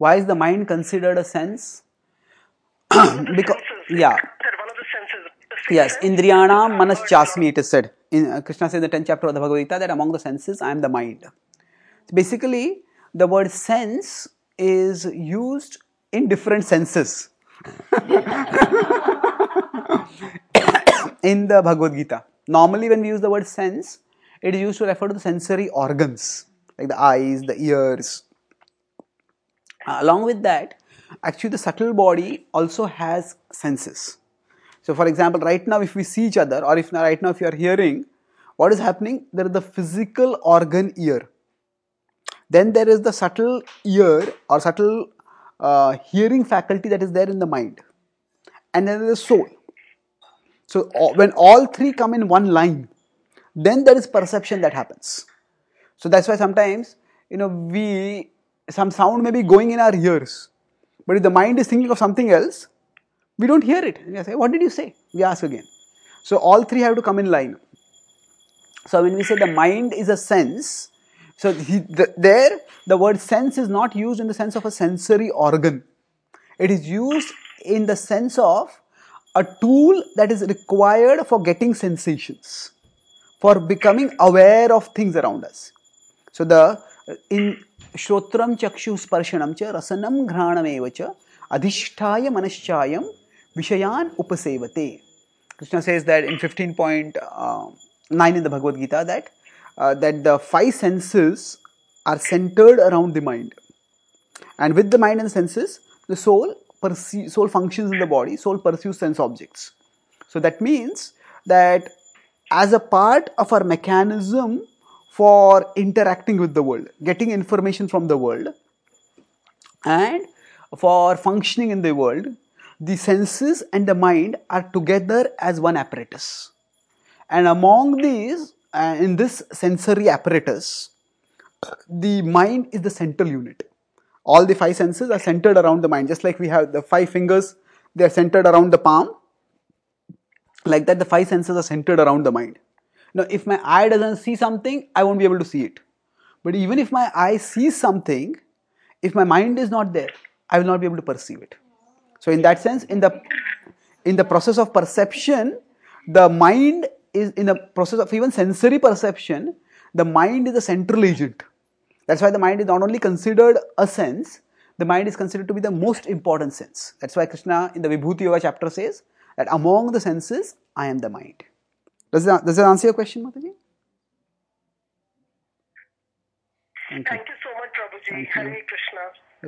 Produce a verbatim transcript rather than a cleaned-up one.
Why is the mind considered a sense? Because, yeah. One of the senses. Yes, Indriyanam Manaschasmi, it is said. In, uh, Krishna says in the tenth chapter of the Bhagavad Gita that among the senses I am the mind. Basically, the word sense is used in different senses in the Bhagavad Gita. Normally, when we use the word sense, it is used to refer to the sensory organs like the eyes, the ears. Uh, along with that, actually, the subtle body also has senses. So, for example, right now, if we see each other, or if right now, if you are hearing, what is happening? There is the physical organ ear. Then there is the subtle ear or subtle uh, hearing faculty that is there in the mind. And then there is soul. So, when all three come in one line, then there is perception that happens. So, that's why sometimes, you know, we, some sound may be going in our ears. But if the mind is thinking of something else, we don't hear it. We say, what did you say? We ask again. So, all three have to come in line. So, when we say the mind is a sense, so he, the, there the word sense is not used in the sense of a sensory organ. It is used in the sense of a tool that is required for getting sensations, for becoming aware of things around us. So, the in Shrotram Chakshu Sparshanam cha Rasanam Ghranam evacha Adhishtaya Manaschayam Vishayan Upasevate. Krishna says that in fifteen point nine in the Bhagavad Gita that uh, that the five senses are centered around the mind, and with the mind and senses, the soul perceive, soul functions in the body. Soul pursues sense objects. So that means that as a part of our mechanism for interacting with the world, getting information from the world, and for functioning in the world, the senses and the mind are together as one apparatus. And among these, uh, in this sensory apparatus, the mind is the central unit. All the five senses are centered around the mind. Just like we have the five fingers, they are centered around the palm. Like that, the five senses are centered around the mind. Now, if my eye doesn't see something, I won't be able to see it. But even if my eye sees something, if my mind is not there, I will not be able to perceive it. So in that sense, in the in the process of perception, the mind is in the process of even sensory perception, the mind is the central agent. That's why the mind is not only considered a sense, the mind is considered to be the most important sense. That's why Krishna in the Vibhuti Yoga chapter says that among the senses, I am the mind. Does that, does that answer your question, Mataji? Thank you. Thank you so much, Prabhuji. Hare Krishna.